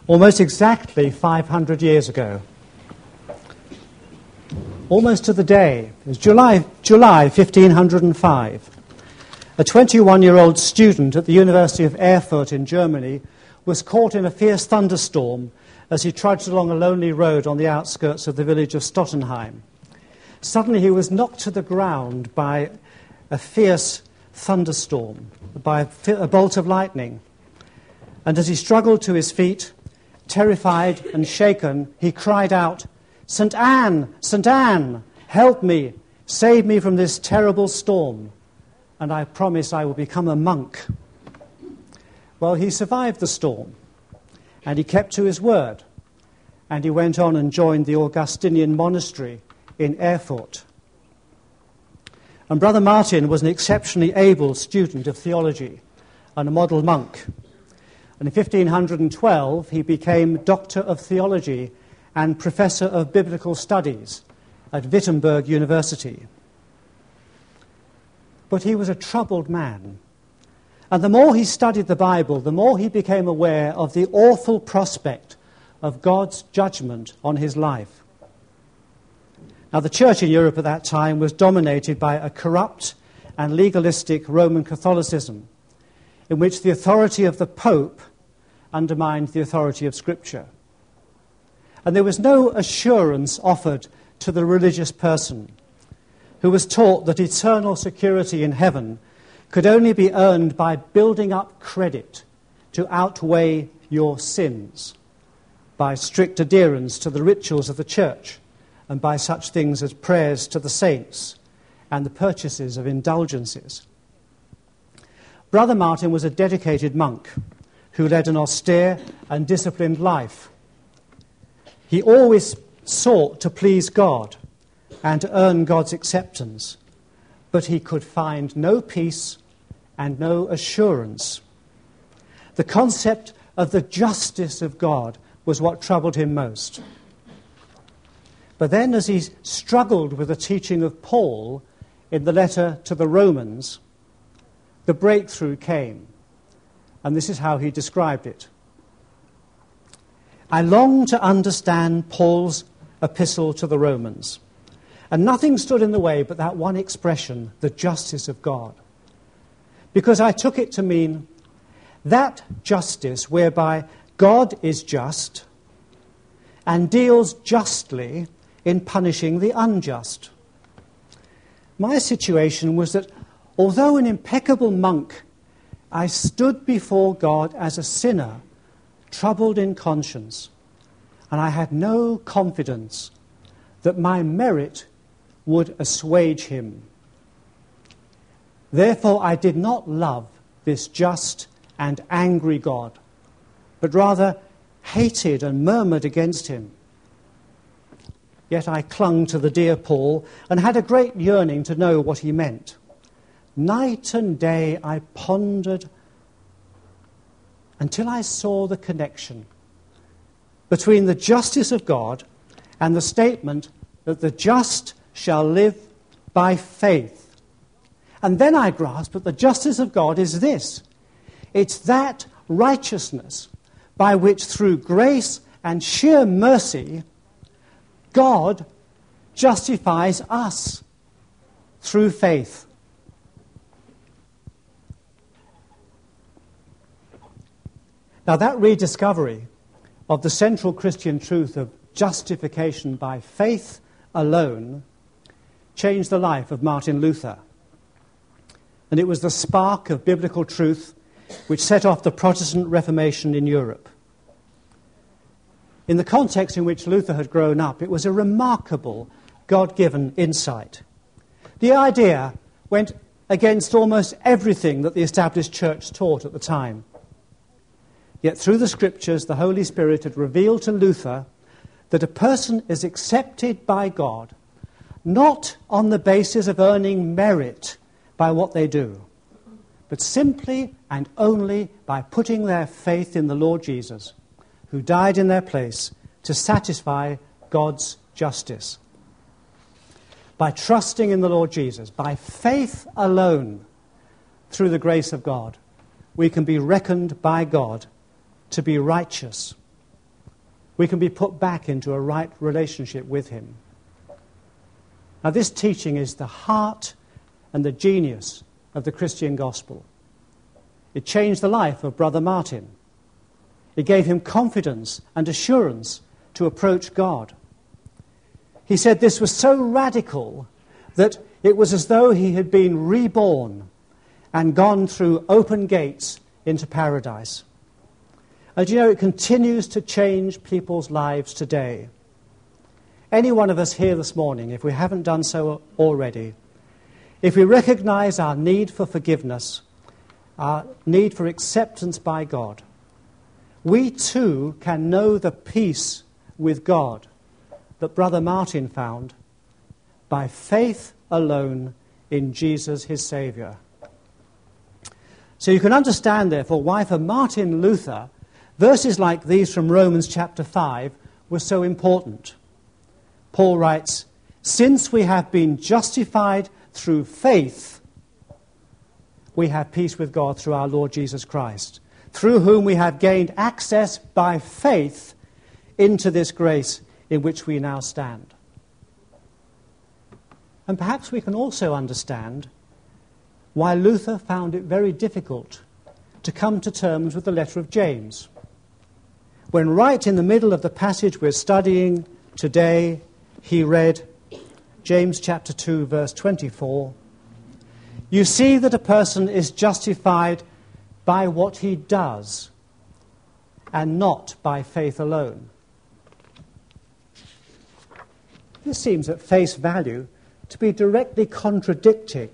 almost exactly 500 years ago. Almost to the day. It was July 1505. A 21-year-old student at the University of Erfurt in Germany was caught in a fierce thunderstorm as he trudged along a lonely road on the outskirts of the village of Stottenheim. Suddenly he was knocked to the ground by a fierce thunderstorm, by a bolt of lightning. And as he struggled to his feet, terrified and shaken, he cried out, "St. Anne, St. Anne, help me, save me from this terrible storm, and I promise I will become a monk." Well, he survived the storm, and he kept to his word, and he went on and joined the Augustinian monastery in Erfurt. And Brother Martin was an exceptionally able student of theology and a model monk. And in 1512, he became Doctor of Theology and Professor of Biblical Studies at Wittenberg University. But he was a troubled man. And the more he studied the Bible, the more he became aware of the awful prospect of God's judgment on his life. Now, the church in Europe at that time was dominated by a corrupt and legalistic Roman Catholicism, in which the authority of the Pope undermined the authority of Scripture. And there was no assurance offered to the religious person who was taught that eternal security in heaven could only be earned by building up credit to outweigh your sins, by strict adherence to the rituals of the church, and by such things as prayers to the saints and the purchases of indulgences. Brother Martin was a dedicated monk who led an austere and disciplined life. He always sought to please God and to earn God's acceptance, but he could find no peace and no assurance. The concept of the justice of God was what troubled him most. But then, as he struggled with the teaching of Paul in the letter to the Romans, the breakthrough came. And this is how he described it. "I long to understand Paul's epistle to the Romans, and nothing stood in the way but that one expression, the justice of God. Because I took it to mean that justice whereby God is just and deals justly in punishing the unjust. My situation was that although an impeccable monk, I stood before God as a sinner, troubled in conscience, and I had no confidence that my merit would assuage him. Therefore I did not love this just and angry God, but rather hated and murmured against him. Yet I clung to the dear Paul and had a great yearning to know what he meant. Night and day I pondered until I saw the connection between the justice of God and the statement that the just shall live by faith. And then I grasped that the justice of God is this. It's that righteousness by which through grace and sheer mercy God justifies us through faith. Now that rediscovery of the central Christian truth of justification by faith alone changed the life of Martin Luther. And it was the spark of biblical truth which set off the Protestant Reformation in Europe. In the context in which Luther had grown up, it was a remarkable God-given insight. The idea went against almost everything that the established church taught at the time. Yet through the Scriptures, the Holy Spirit had revealed to Luther that a person is accepted by God not on the basis of earning merit by what they do, but simply and only by putting their faith in the Lord Jesus, who died in their place to satisfy God's justice. By trusting in the Lord Jesus, by faith alone, through the grace of God, we can be reckoned by God to be righteous. we can be put back into a right relationship with him. Now, this teaching is the heart and the genius of the Christian gospel. It changed the life of Brother Martin. It gave him confidence and assurance to approach God. He said this was so radical that it was as though he had been reborn and gone through open gates into paradise. And you know, it continues to change people's lives today. Any one of us here this morning, if we haven't done so already, if we recognize our need for forgiveness, our need for acceptance by God, we too can know the peace with God that Brother Martin found by faith alone in Jesus, his Saviour. So you can understand, therefore, why for Martin Luther, verses like these from Romans chapter 5 were so important. Paul writes, "Since we have been justified through faith, we have peace with God through our Lord Jesus Christ, through whom we have gained access by faith into this grace in which we now stand." And perhaps we can also understand why Luther found it very difficult to come to terms with the letter of James. When right in the middle of the passage we're studying today, he read James chapter 2, verse 24, "You see that a person is justified by what he does, and not by faith alone." This seems at face value to be directly contradicting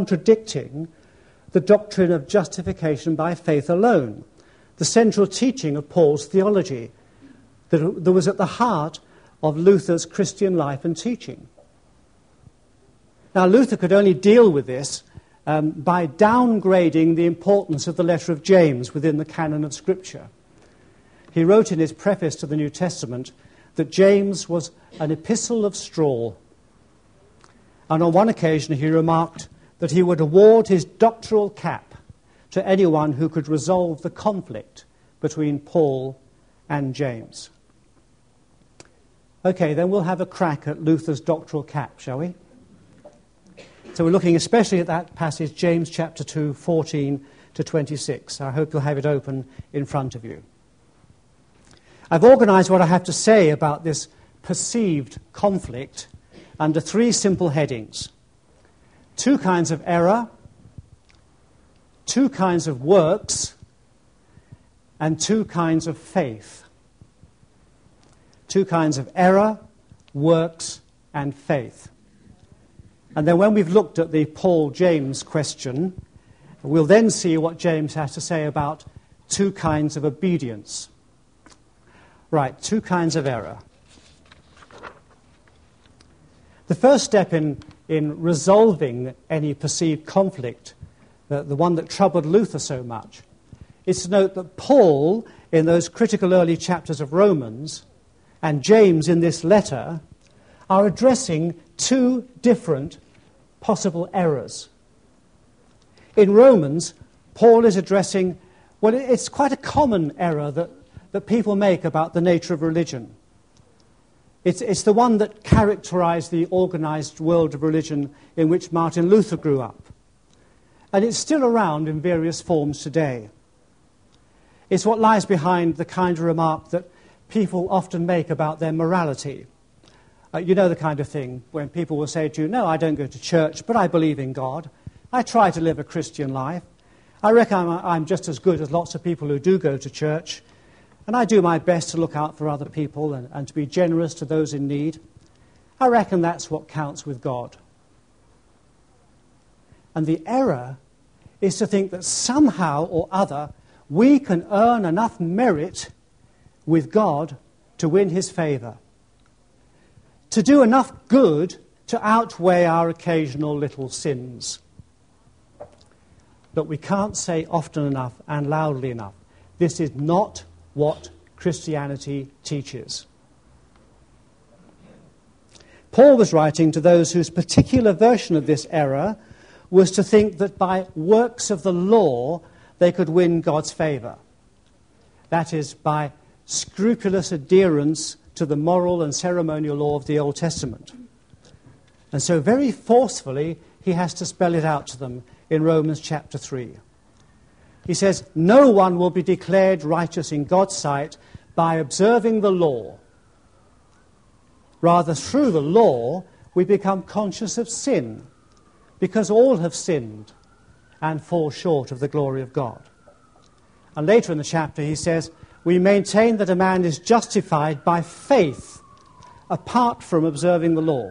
the doctrine of justification by faith alone, the central teaching of Paul's theology that was at the heart of Luther's Christian life and teaching. Now, Luther could only deal with this by downgrading the importance of the letter of James within the canon of Scripture. He wrote in his preface to the New Testament that James was an epistle of straw. And on one occasion he remarked that he would award his doctoral cap to anyone who could resolve the conflict between Paul and James. Okay, then we'll have a crack at Luther's doctoral cap, shall we? So we're looking especially at that passage, James chapter 2, 14 to 26. I hope you'll have it open in front of you. I've organised what I have to say about this perceived conflict under three simple headings: two kinds of error, two kinds of works, and two kinds of faith. Two kinds of error, works, and faith. And then when we've looked at the Paul-James question, we'll then see what James has to say about two kinds of obedience. Right, two kinds of error. The first step in resolving any perceived conflict, the one that troubled Luther so much, is to note that Paul, in those critical early chapters of Romans, and James in this letter, are addressing two different possible errors. In Romans, Paul is addressing, well, it's quite a common error that people make about the nature of religion. It's the one that characterized the organized world of religion in which Martin Luther grew up. And it's still around in various forms today. It's what lies behind the kind of remark that people often make about their morality. You know the kind of thing when people will say to you, "No, I don't go to church, but I believe in God. I try to live a Christian life. I reckon I'm just as good as lots of people who do go to church. And I do my best to look out for other people and to be generous to those in need. I reckon that's what counts with God." And the error is to think that somehow or other we can earn enough merit with God to win his favour, to do enough good to outweigh our occasional little sins. But we can't say often enough and loudly enough, this is not what Christianity teaches. Paul was writing to those whose particular version of this error was to think that by works of the law they could win God's favour. That is, by scrupulous adherence to the moral and ceremonial law of the Old Testament. And so very forcefully, he has to spell it out to them in Romans chapter 3. He says, no one will be declared righteous in God's sight by observing the law. Rather, through the law, we become conscious of sin, because all have sinned and fall short of the glory of God. And later in the chapter he says, we maintain that a man is justified by faith apart from observing the law.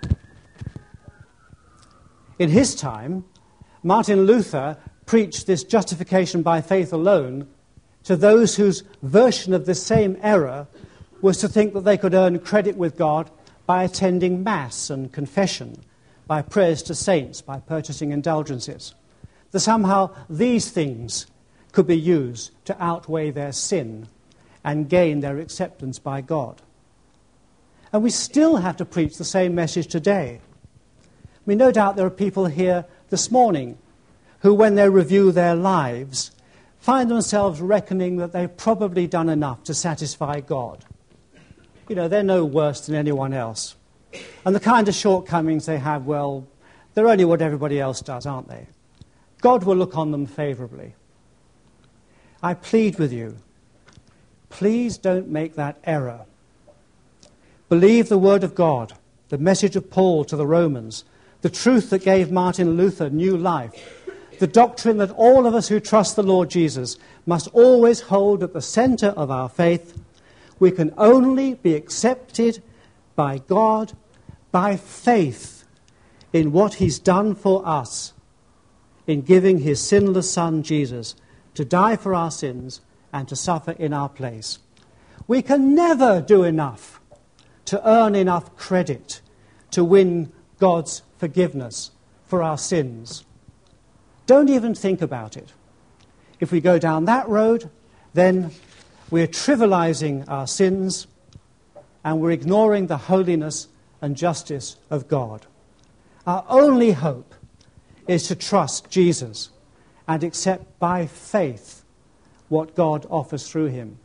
In his time, Martin Luther preached this justification by faith alone to those whose version of the same error was to think that they could earn credit with God by attending Mass and confession, by prayers to saints, by purchasing indulgences. That somehow these things could be used to outweigh their sin and gain their acceptance by God. And we still have to preach the same message today. I mean, no doubt there are people here this morning who, when they review their lives, find themselves reckoning that they've probably done enough to satisfy God. You know, they're no worse than anyone else. And the kind of shortcomings they have, well, they're only what everybody else does, aren't they? God will look on them favourably. I plead with you, please don't make that error. Believe the word of God, the message of Paul to the Romans, the truth that gave Martin Luther new life, the doctrine that all of us who trust the Lord Jesus must always hold at the centre of our faith. We can only be accepted by God by faith in what he's done for us in giving his sinless Son, Jesus, to die for our sins and to suffer in our place. We can never do enough to earn enough credit to win God's forgiveness for our sins. Don't even think about it. If we go down that road, then we're trivializing our sins and we're ignoring the holiness and justice of God. Our only hope is to trust Jesus and accept by faith what God offers through him.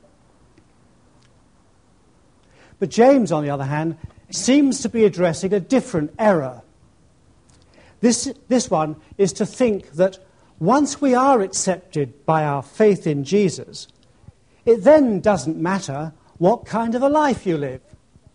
But James, on the other hand, seems to be addressing a different error. This one is to think that once we are accepted by our faith in Jesus, it then doesn't matter what kind of a life you live.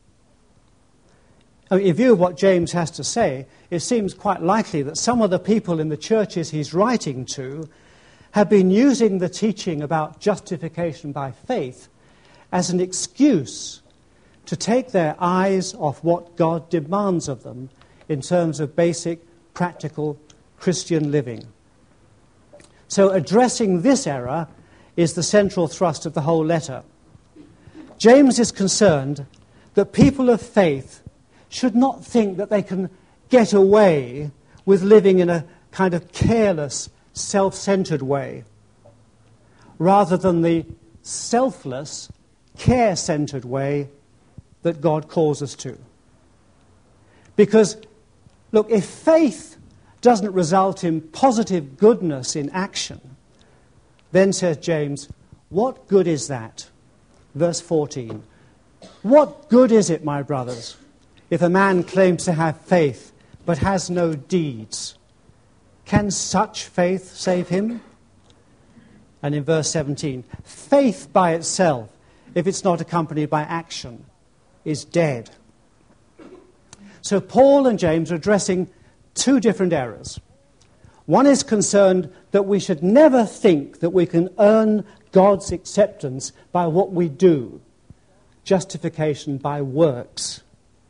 I mean, in view of what James has to say, it seems quite likely that some of the people in the churches he's writing to have been using the teaching about justification by faith as an excuse to take their eyes off what God demands of them in terms of basic, practical Christian living. So addressing this error is the central thrust of the whole letter. James is concerned that people of faith should not think that they can get away with living in a kind of careless, self-centered way, rather than the selfless, care-centered way that God calls us to. Because, look, if faith doesn't result in positive goodness in action, then, says James, what good is that? Verse 14. What good is it, my brothers, if a man claims to have faith but has no deeds? Can such faith save him? And in verse 17, faith by itself, if it's not accompanied by action, is dead. So Paul and James are addressing two different errors. One is concerned that we should never think that we can earn God's acceptance by what we do, justification by works.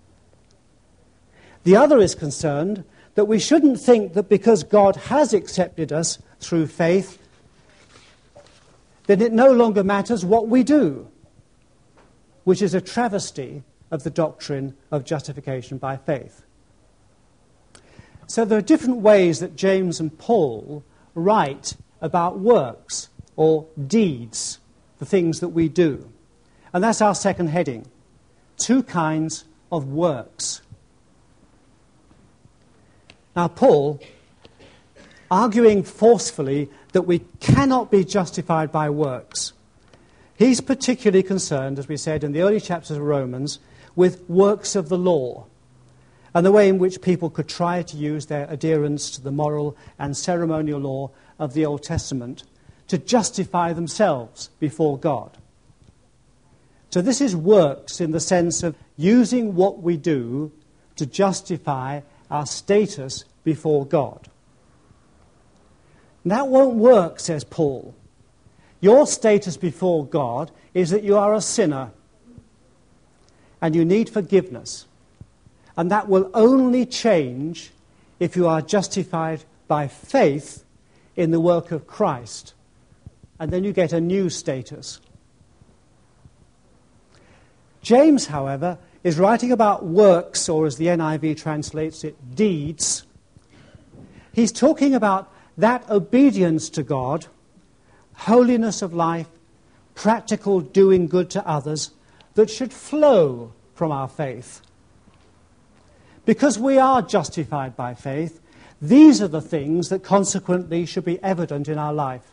The other is concerned that we shouldn't think that because God has accepted us through faith, then it no longer matters what we do, which is a travesty of the doctrine of justification by faith. So there are different ways that James and Paul write about works or deeds, the things that we do. And that's our second heading, two kinds of works. Now, Paul, arguing forcefully that we cannot be justified by works, He's particularly concerned, as we said in the early chapters of Romans, with works of the law and the way in which people could try to use their adherence to the moral and ceremonial law of the Old Testament to justify themselves before God. So this is works in the sense of using what we do to justify our status before God. And that won't work, says Paul. Your status before God is that you are a sinner and you need forgiveness. And that will only change if you are justified by faith in the work of Christ. And then you get a new status. James, however, is writing about works, or as the NIV translates it, deeds. He's talking about that obedience to God, holiness of life, practical doing good to others, that should flow from our faith. Because we are justified by faith, these are the things that consequently should be evident in our life.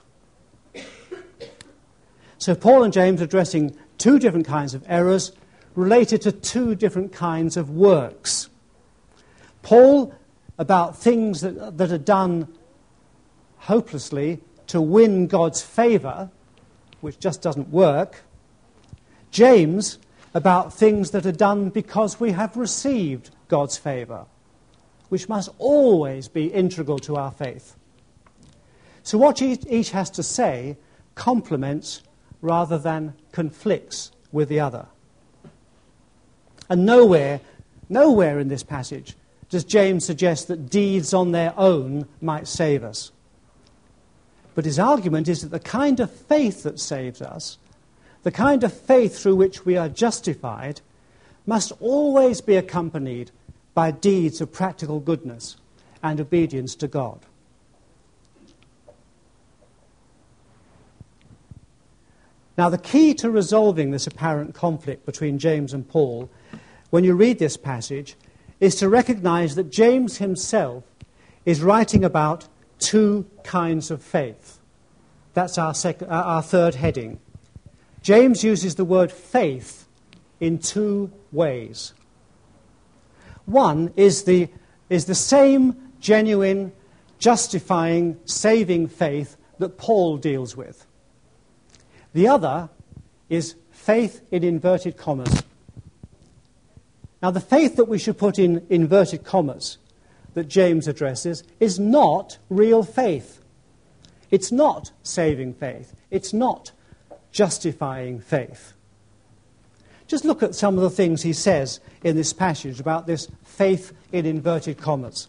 So Paul and James are addressing two different kinds of errors related to two different kinds of works. Paul about things that are done hopelessly to win God's favour, which just doesn't work. James about things that are done because we have received God's favour, which must always be integral to our faith. So what each has to say complements rather than conflicts with the other. And nowhere in this passage does James suggest that deeds on their own might save us. But his argument is that the kind of faith that saves us, the kind of faith through which we are justified, must always be accompanied by deeds of practical goodness and obedience to God. Now, the key to resolving this apparent conflict between James and Paul, when you read this passage, is to recognize that James himself is writing about two kinds of faith. That's our third heading. James uses the word faith in two ways. One is the same genuine, justifying, saving faith that Paul deals with. The other is faith in inverted commas. Now, the faith that we should put in inverted commas that James addresses is not real faith. It's not saving faith. It's not justifying faith. Just look at some of the things he says in this passage about this faith in inverted commas.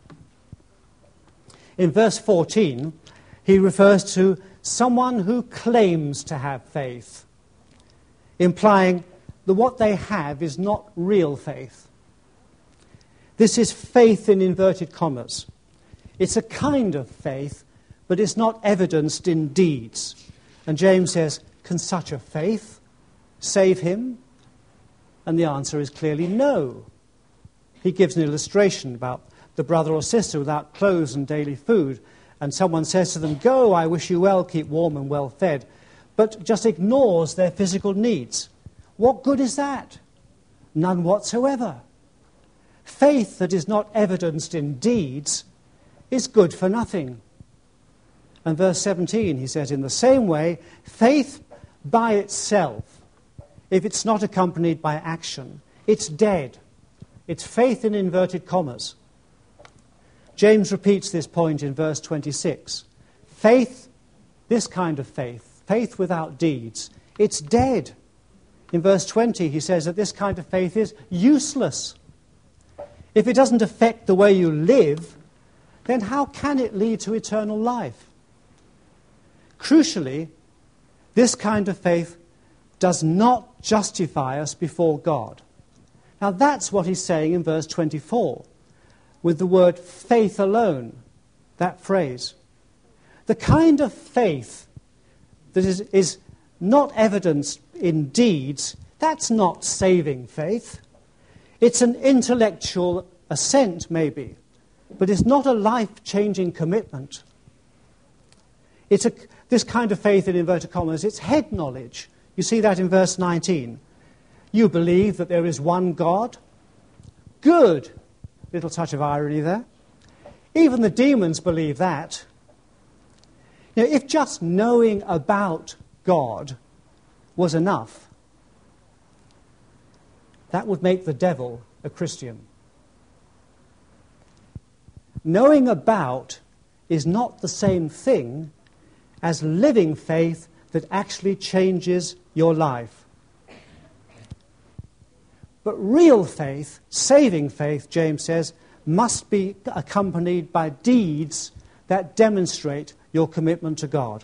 In verse 14, he refers to someone who claims to have faith, implying that what they have is not real faith. This is faith in inverted commas. It's a kind of faith, but it's not evidenced in deeds. And James says, can such a faith save him? And the answer is clearly no. He gives an illustration about the brother or sister without clothes and daily food, and someone says to them, "Go, I wish you well, keep warm and well fed," but just ignores their physical needs. What good is that? None whatsoever. Faith that is not evidenced in deeds is good for nothing. And verse 17, he says, in the same way, faith by itself, if it's not accompanied by action, it's dead. It's faith in inverted commas. James repeats this point in verse 26. Faith, this kind of faith, faith without deeds, it's dead. In verse 20, he says that this kind of faith is useless. If it doesn't affect the way you live, then how can it lead to eternal life? Crucially, this kind of faith does not justify us before God. Now that's what he's saying in verse 24, with the word faith alone, that phrase. The kind of faith that is not evidenced in deeds, that's not saving faith. It's an intellectual assent, maybe, but it's not a life-changing commitment. This kind of faith, in inverted commas, it's head knowledge. You see that in verse 19. You believe that there is one God? Good. Little touch of irony there. Even the demons believe that. You know, if just knowing about God was enough, that would make the devil a Christian. Knowing about is not the same thing as living faith that actually changes your life. But real faith, saving faith, James says, must be accompanied by deeds that demonstrate your commitment to God.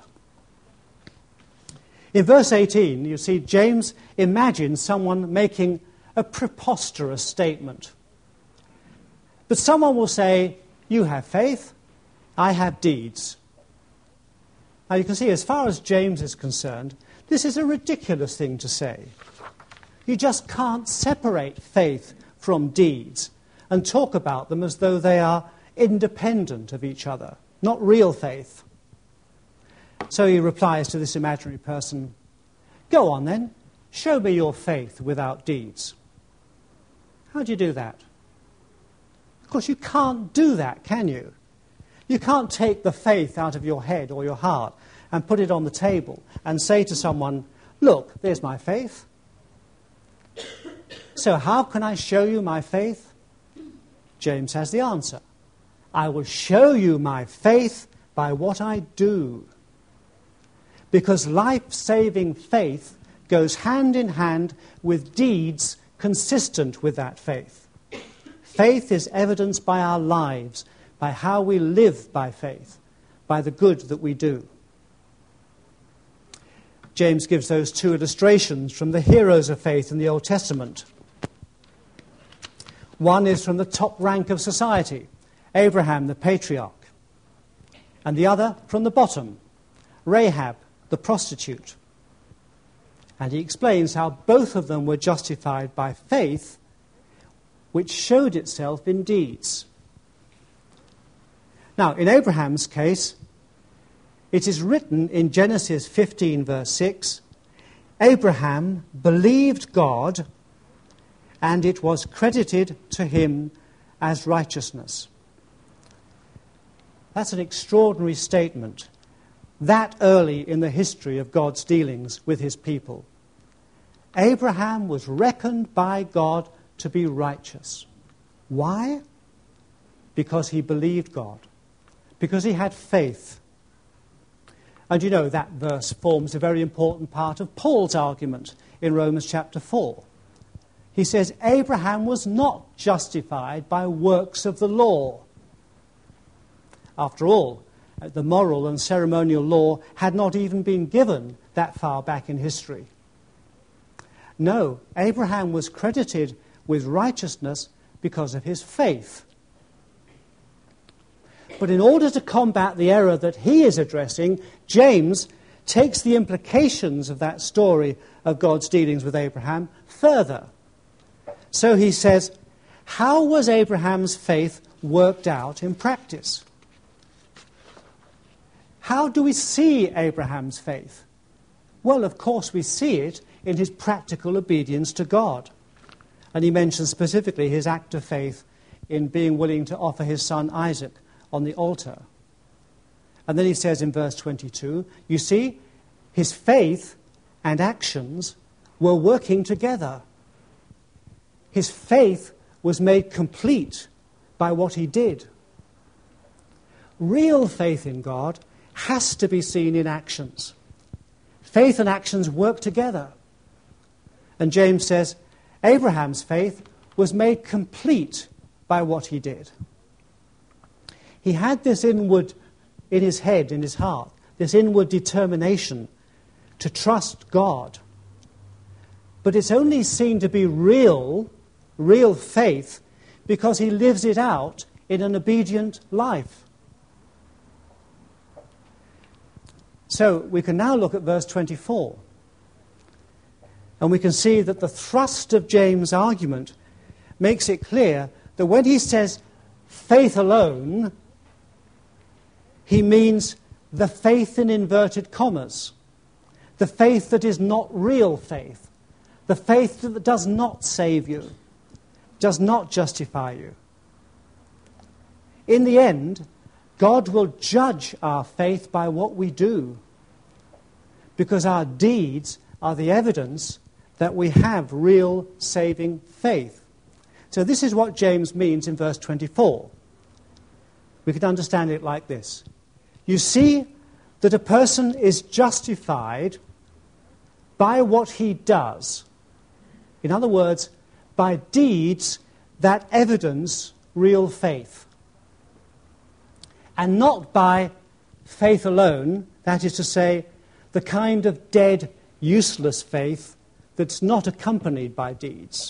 In verse 18, you see James imagines someone making a preposterous statement. But someone will say, you have faith, I have deeds. Now you can see, as far as James is concerned, this is a ridiculous thing to say. You just can't separate faith from deeds and talk about them as though they are independent of each other, not real faith. So he replies to this imaginary person, go on then, show me your faith without deeds. How do you do that? Of course, you can't do that, can you? You can't take the faith out of your head or your heart and put it on the table and say to someone, look, there's my faith. So how can I show you my faith? James has the answer. I will show you my faith by what I do. Because life-saving faith goes hand in hand with deeds consistent with that faith. Faith is evidenced by our lives, by how we live by faith, by the good that we do. James gives those two illustrations from the heroes of faith in the Old Testament. One is from the top rank of society, Abraham the patriarch, and the other from the bottom, Rahab the prostitute. And he explains how both of them were justified by faith, which showed itself in deeds. Now, in Abraham's case, it is written in Genesis 15, verse 6, Abraham believed God, and it was credited to him as righteousness. That's an extraordinary statement, that early in the history of God's dealings with his people. Abraham was reckoned by God to be righteous. Why? Because he believed God, because he had faith. And you know that verse forms a very important part of Paul's argument in Romans chapter 4. He says, Abraham was not justified by works of the law. After all, the moral and ceremonial law had not even been given that far back in history. No, Abraham was credited with righteousness because of his faith. But in order to combat the error that he is addressing, James takes the implications of that story of God's dealings with Abraham further. So he says, how was Abraham's faith worked out in practice? How do we see Abraham's faith? Well, of course, we see it in his practical obedience to God. And he mentions specifically his act of faith in being willing to offer his son Isaac on the altar. And then he says in verse 22, you see, his faith and actions were working together. His faith was made complete by what he did. Real faith in God has to be seen in actions. Faith and actions work together. And James says, Abraham's faith was made complete by what he did. He had this inward, in his head, in his heart, this inward determination to trust God. But it's only seen to be real faith because he lives it out in an obedient life. So we can now look at verse 24. And we can see that the thrust of James' argument makes it clear that when he says faith alone, he means the faith in inverted commas, the faith that is not real faith, the faith that does not save you, does not justify you. In the end, God will judge our faith by what we do, because our deeds are the evidence that we have real saving faith. So this is what James means in verse 24. We could understand it like this. You see that a person is justified by what he does. In other words, by deeds that evidence real faith. And not by faith alone, that is to say, the kind of dead, useless faith that's not accompanied by deeds.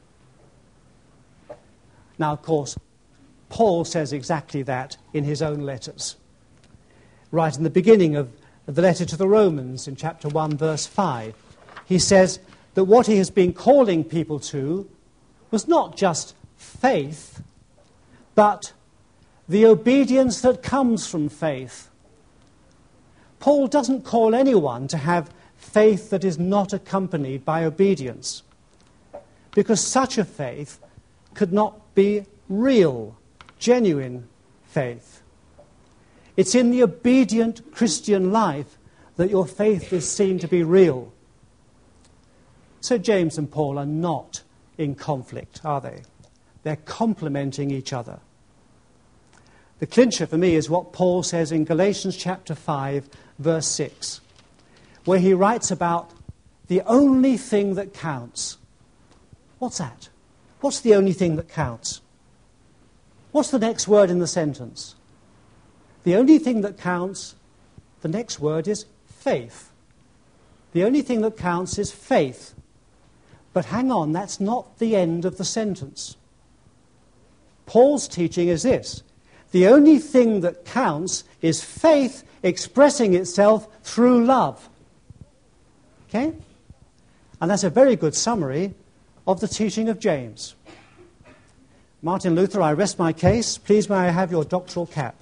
Now, of course, Paul says exactly that in his own letters. Right in the beginning of the letter to the Romans, in chapter 1, verse 5, he says that what he has been calling people to was not just faith, but the obedience that comes from faith. Paul doesn't call anyone to have faith that is not accompanied by obedience, because such a faith could not be real, genuine faith. It's in the obedient Christian life that your faith is seen to be real. So James and Paul are not in conflict, are they? They're complementing each other. The clincher for me is what Paul says in Galatians chapter 5, verse 6, where he writes about the only thing that counts. What's that? What's the only thing that counts? What's the next word in the sentence? The only thing that counts, the next word is faith. The only thing that counts is faith. But hang on, that's not the end of the sentence. Paul's teaching is this. The only thing that counts is faith expressing itself through love. Okay? And that's a very good summary of the teaching of James. Martin Luther, I rest my case. Please may I have your doctoral cap.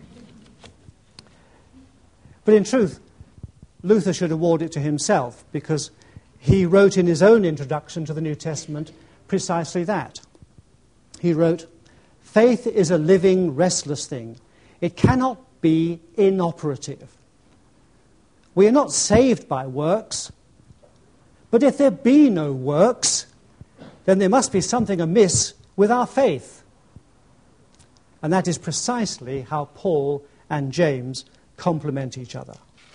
But in truth, Luther should award it to himself, because he wrote in his own introduction to the New Testament precisely that. He wrote, "Faith is a living, restless thing. It cannot be inoperative. We are not saved by works, but if there be no works, then there must be something amiss with our faith." And that is precisely how Paul and James complement each other.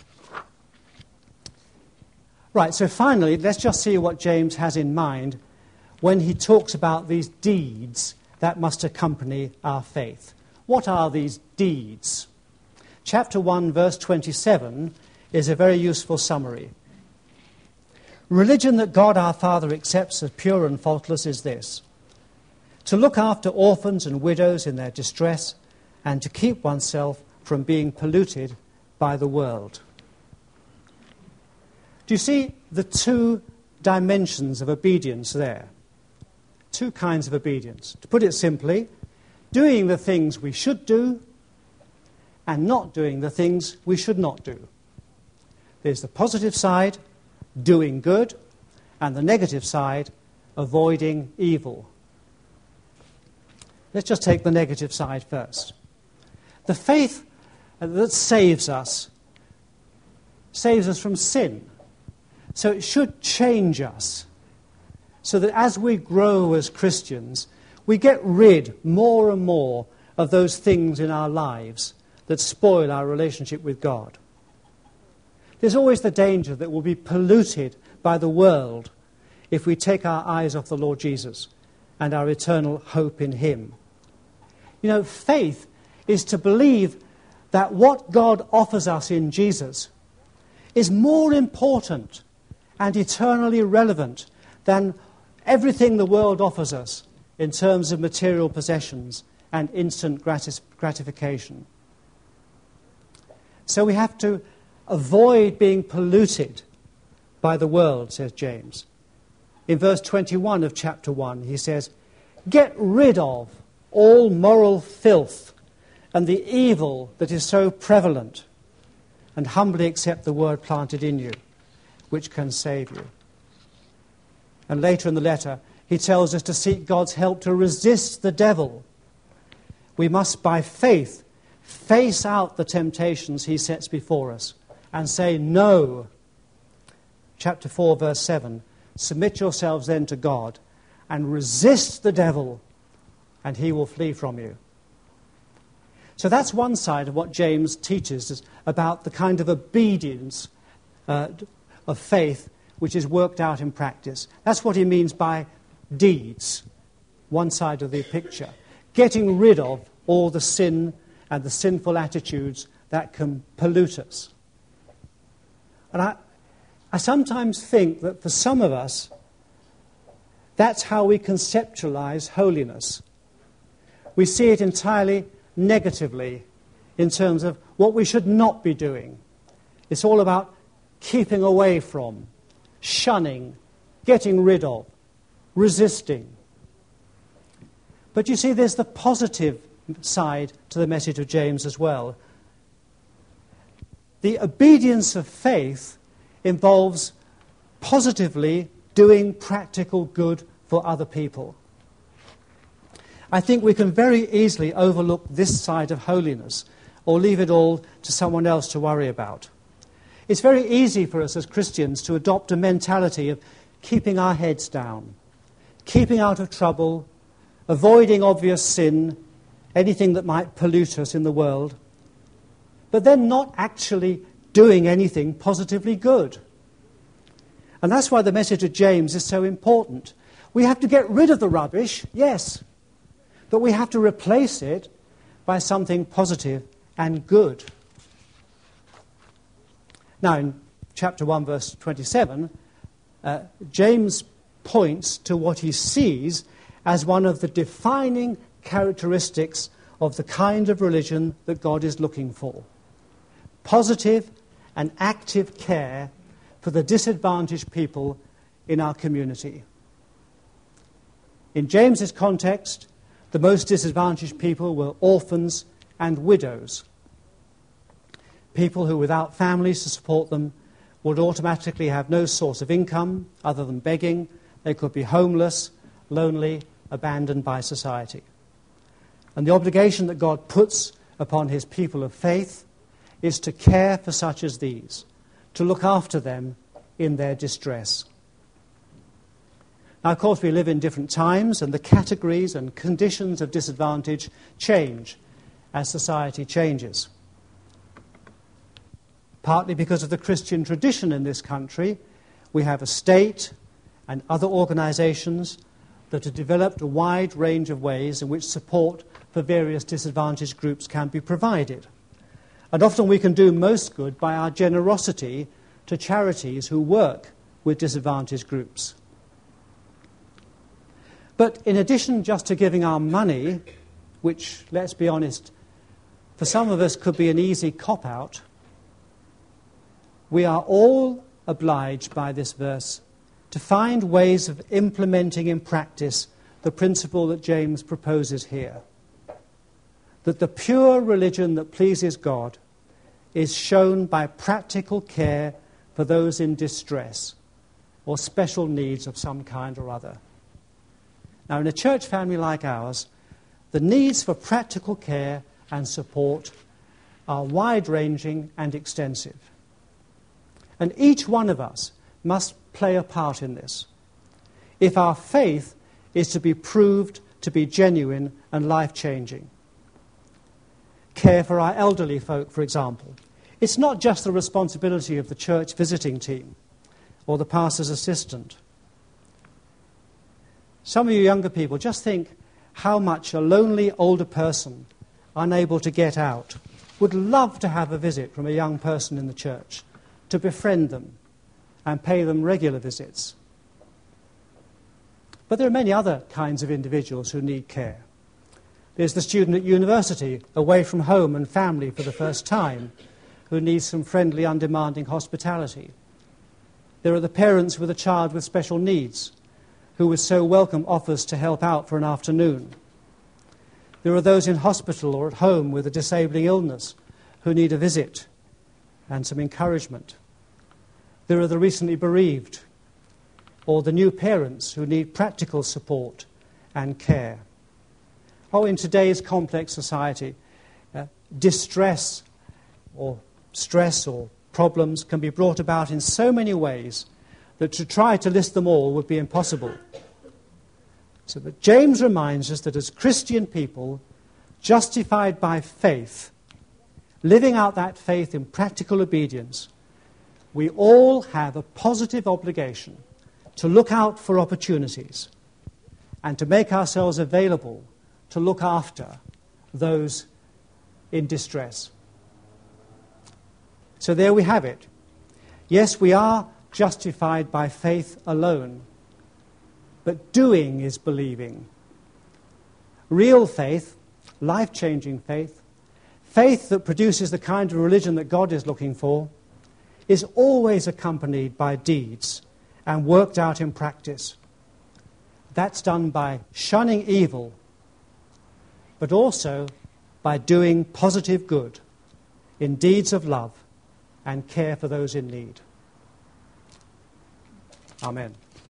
Right, so finally, let's just see what James has in mind when he talks about these deeds that must accompany our faith. What are these deeds? Chapter 1, verse 27 is a very useful summary. Religion that God our Father accepts as pure and faultless is this: to look after orphans and widows in their distress, and to keep oneself from being polluted by the world. Do you see the two dimensions of obedience there? Two kinds of obedience. To put it simply, doing the things we should do and not doing the things we should not do. There's the positive side, doing good, and the negative side, avoiding evil. Let's just take the negative side first. The faith that saves us from sin. So it should change us, so that as we grow as Christians, we get rid more and more of those things in our lives that spoil our relationship with God. There's always the danger that we'll be polluted by the world if we take our eyes off the Lord Jesus and our eternal hope in Him. You know, faith is to believe that what God offers us in Jesus is more important and eternally relevant than everything the world offers us in terms of material possessions and instant gratification. So we have to avoid being polluted by the world, says James. In verse 21 of chapter 1, he says, "Get rid of all moral filth and the evil that is so prevalent, and humbly accept the word planted in you." which can save you. And later in the letter, he tells us to seek God's help to resist the devil. We must, by faith, face out the temptations he sets before us and say no. Chapter 4, verse 7, submit yourselves then to God and resist the devil, and he will flee from you. So that's one side of what James teaches us about the kind of obedience of faith which is worked out in practice. That's what he means by deeds, one side of the picture. Getting rid of all the sin and the sinful attitudes that can pollute us. And I sometimes think that for some of us, that's how we conceptualize holiness. We see it entirely negatively in terms of what we should not be doing. It's all about keeping away from, shunning, getting rid of, resisting. But you see, there's the positive side to the message of James as well. The obedience of faith involves positively doing practical good for other people. I think we can very easily overlook this side of holiness or leave it all to someone else to worry about. It's very easy for us as Christians to adopt a mentality of keeping our heads down, keeping out of trouble, avoiding obvious sin, anything that might pollute us in the world, but then not actually doing anything positively good. And that's why the message of James is so important. We have to get rid of the rubbish, yes, but we have to replace it by something positive and good. Now, in chapter 1, verse 27, James points to what he sees as one of the defining characteristics of the kind of religion that God is looking for. Positive and active care for the disadvantaged people in our community. In James's context, the most disadvantaged people were orphans and widows. People who, without families to support them, would automatically have no source of income other than begging. They could be homeless, lonely, abandoned by society. And the obligation that God puts upon his people of faith is to care for such as these, to look after them in their distress. Now, of course, we live in different times, and the categories and conditions of disadvantage change as society changes. Partly because of the Christian tradition in this country, we have a state and other organizations that have developed a wide range of ways in which support for various disadvantaged groups can be provided. And often we can do most good by our generosity to charities who work with disadvantaged groups. But in addition just to giving our money, which, let's be honest, for some of us could be an easy cop-out, we are all obliged by this verse to find ways of implementing in practice the principle that James proposes here. That the pure religion that pleases God is shown by practical care for those in distress or special needs of some kind or other. Now, in a church family like ours, the needs for practical care and support are wide-ranging and extensive. And each one of us must play a part in this if our faith is to be proved to be genuine and life-changing. Care for our elderly folk, for example. It's not just the responsibility of the church visiting team or the pastor's assistant. Some of you younger people, just think how much a lonely older person, unable to get out, would love to have a visit from a young person in the church, to befriend them and pay them regular visits. But there are many other kinds of individuals who need care. There's the student at university, away from home and family for the first time, who needs some friendly, undemanding hospitality. There are the parents with a child with special needs, who would so welcome offers to help out for an afternoon. There are those in hospital or at home with a disabling illness who need a visit and some encouragement. There are the recently bereaved, or the new parents who need practical support and care. Oh, in today's complex society, distress or stress or problems can be brought about in so many ways that to try to list them all would be impossible. So that James reminds us that as Christian people, justified by faith, living out that faith in practical obedience, we all have a positive obligation to look out for opportunities and to make ourselves available to look after those in distress. So there we have it. Yes, we are justified by faith alone, but doing is believing. Real faith, life-changing faith, faith that produces the kind of religion that God is looking for, is always accompanied by deeds and worked out in practice. That's done by shunning evil, but also by doing positive good in deeds of love and care for those in need. Amen.